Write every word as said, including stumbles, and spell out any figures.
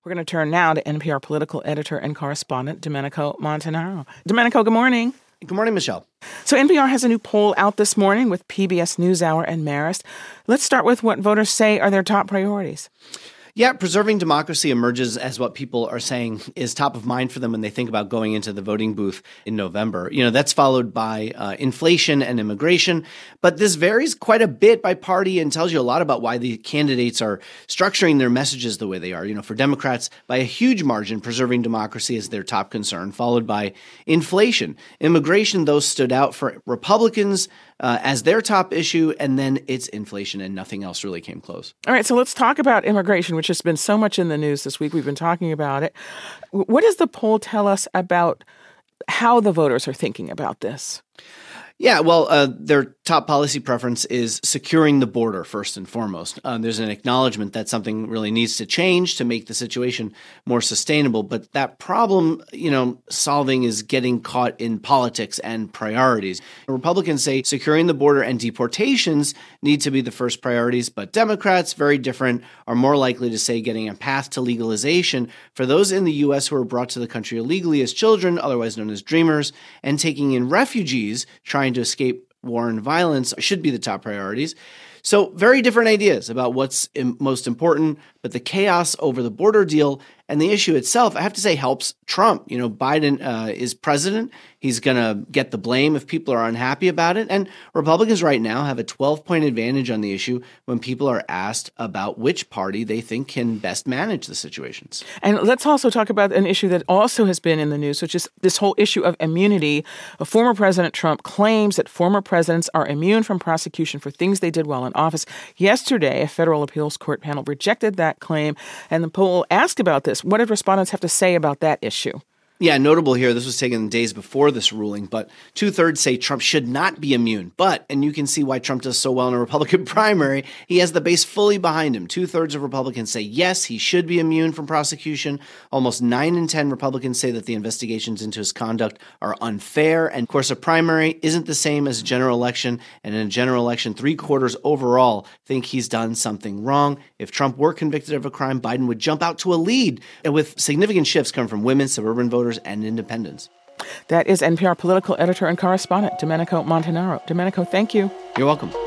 We're going to turn now to N P R political editor and correspondent Domenico Montanaro. Domenico, good morning. Good morning, Michelle. So N P R has a new poll out this morning with P B S NewsHour and Marist. Let's start with what voters say are their top priorities. Yeah, preserving democracy emerges as what people are saying is top of mind for them when they think about going into the voting booth in November. You know, that's followed by uh, inflation and immigration. But this varies quite a bit by party and tells you a lot about why the candidates are structuring their messages the way they are. You know, for Democrats, by a huge margin, preserving democracy is their top concern, followed by inflation. Immigration, though, stood out for Republicans uh, as their top issue, and then it's inflation, and nothing else really came close. All right, so let's talk about immigration, which has been so much in the news this week. We've been talking about it. What does the poll tell us about how the voters are thinking about this? Yeah, well, uh, their top policy preference is securing the border first and foremost. Um, there's an acknowledgement that something really needs to change to make the situation more sustainable. But that problem, you know, solving is getting caught in politics and priorities. Republicans say securing the border and deportations need to be the first priorities, but Democrats, very different, are more likely to say getting a path to legalization for those in the U S who were brought to the country illegally as children, otherwise known as dreamers, and taking in refugees trying to escape war and violence should be the top priorities. So very different ideas about what's im- most important, but the chaos over the border deal and the issue itself, I have to say, helps Trump. You know, Biden uh, is president. He's going to get the blame if people are unhappy about it. And Republicans right now have a twelve-point advantage on the issue when people are asked about which party they think can best manage the situations. And let's also talk about an issue that also has been in the news, which is this whole issue of immunity. A former President Trump claims that former presidents are immune from prosecution for things they did while in office. Yesterday, a federal appeals court panel rejected that claim, and the poll asked about this. What did respondents have to say about that issue? Yeah, notable here, this was taken days before this ruling, but two-thirds say Trump should not be immune. But, and you can see why Trump does so well in a Republican primary, he has the base fully behind him. Two-thirds of Republicans say, yes, he should be immune from prosecution. Almost nine in ten Republicans say that the investigations into his conduct are unfair. And, of course, a primary isn't the same as a general election. And in a general election, three-quarters overall think he's done something wrong. If Trump were convicted of a crime, Biden would jump out to a lead, and with significant shifts coming from women, suburban voters, and independents. That is N P R political editor and correspondent Domenico Montanaro. Domenico, thank you. You're welcome.